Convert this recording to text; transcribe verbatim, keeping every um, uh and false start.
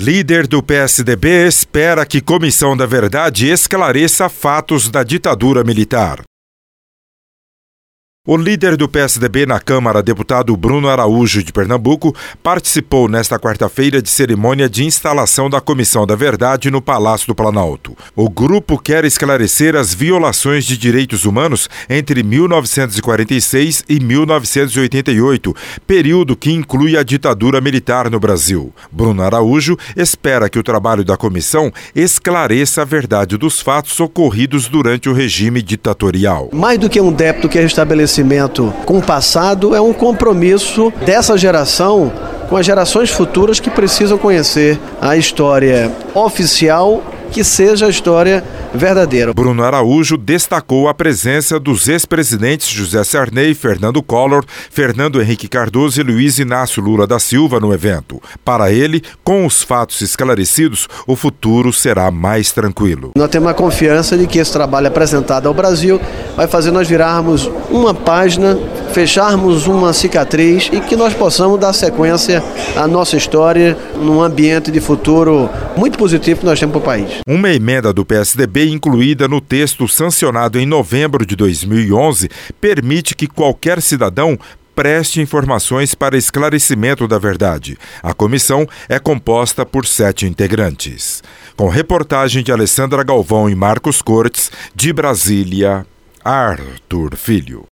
Líder do P S D B espera que Comissão da Verdade esclareça fatos da ditadura militar. O líder do P S D B na Câmara, deputado Bruno Araújo, de Pernambuco, participou nesta quarta-feira de cerimônia de instalação da Comissão da Verdade no Palácio do Planalto. O grupo quer esclarecer as violações de direitos humanos entre mil novecentos e quarenta e seis e mil novecentos e oitenta e oito, período que inclui a ditadura militar no Brasil. Bruno Araújo espera que o trabalho da comissão esclareça a verdade dos fatos ocorridos durante o regime ditatorial. Mais do que um débito que é restabelecido com o passado, é um compromisso dessa geração com as gerações futuras que precisam conhecer a história oficial, que seja a história verdadeira. Bruno Araújo destacou a presença dos ex-presidentes José Sarney, Fernando Collor, Fernando Henrique Cardoso e Luiz Inácio Lula da Silva no evento. Para ele, com os fatos esclarecidos, o futuro será mais tranquilo. Nós temos a confiança de que esse trabalho apresentado ao Brasil vai fazer nós virarmos uma página, fecharmos uma cicatriz e que nós possamos dar sequência à nossa história num ambiente de futuro muito positivo que nós temos para o país. Uma emenda do P S D B incluída no texto sancionado em novembro de dois mil e onze permite que qualquer cidadão preste informações para esclarecimento da verdade. A comissão é composta por sete integrantes. Com reportagem de Alessandra Galvão e Marcos Cortes, de Brasília, Arthur Filho.